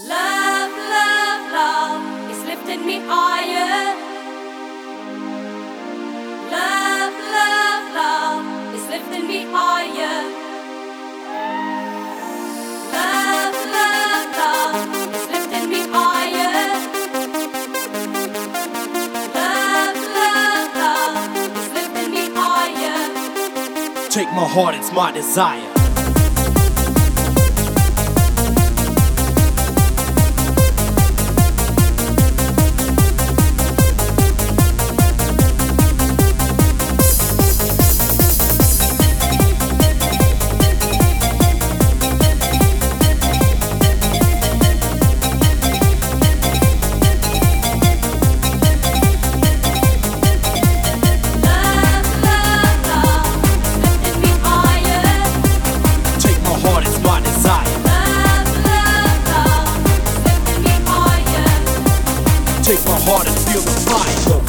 Love, love, love is lifting me higher. Love, love, love is lifting me higher. Love, love, love is lifting me higher. Love, love, love is lifting me higher. Take my heart, it's my desire. Take my heart and feel the fire.